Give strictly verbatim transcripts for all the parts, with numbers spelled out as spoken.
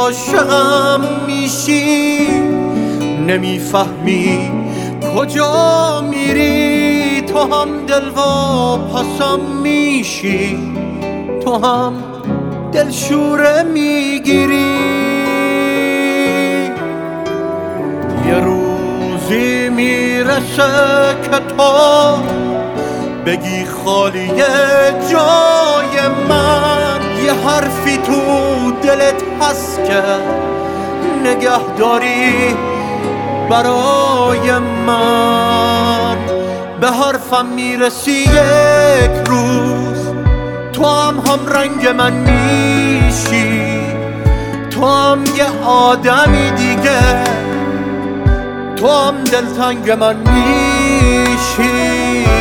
عاشقم میشی، نمیفهمی کجا میری. تو هم دلواپسم میشی، تو هم دلشوره میگیری. یه روزی میرسه که تو بگی خالیه جای من. یه حرفی تو دلت هست که نگهداری برای من. به حرفم میرسی یک روز، تو هم هم رنگ من میشی. تو هم یه آدمی دیگه، تو هم دلتنگ من میشی.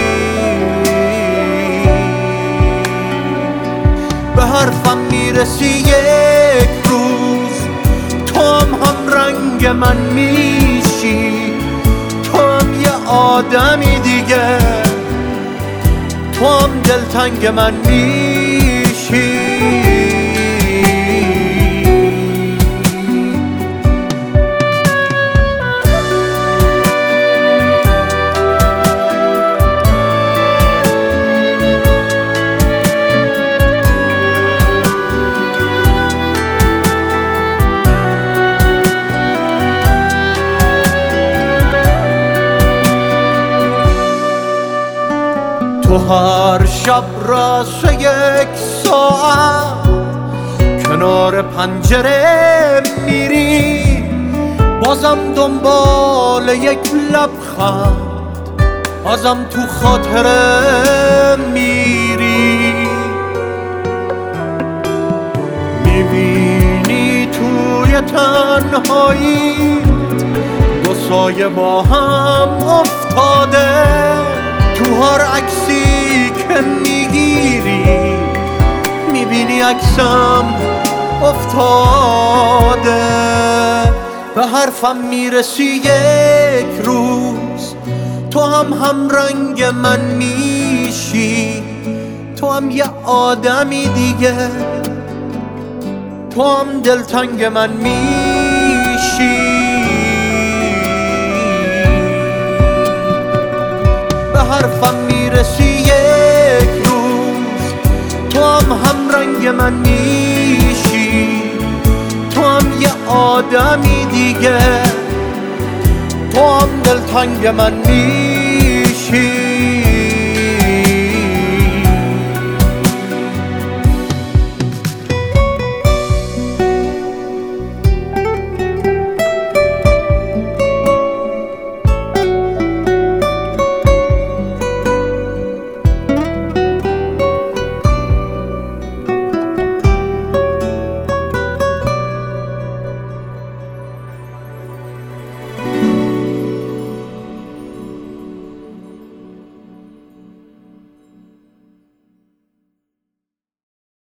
به حرفم میرسی یک روز، تو هم هم رنگ من میشی. تو هم یه آدمی دیگه، تو هم دلتنگ من میشی. تو هر شب راست یک ساعت کنار پنجره میری، بازم دنبال یک لبخند بازم تو خاطره میری. میبینی توی تنهایی دو سایه با هم افتاده، تو هر عکسی که میگیری میبینی عکسم افتاده. به حرفم میرسی یک روز، تو هم هم رنگ من میشی. تو هم یه آدمی دیگه، تو هم دلتنگ من میشی. به حرفم میرسی یک روز، تو هم هم رنگ من میشی. تو هم یه آدمی دیگه، تو هم دلتنگ من میشی.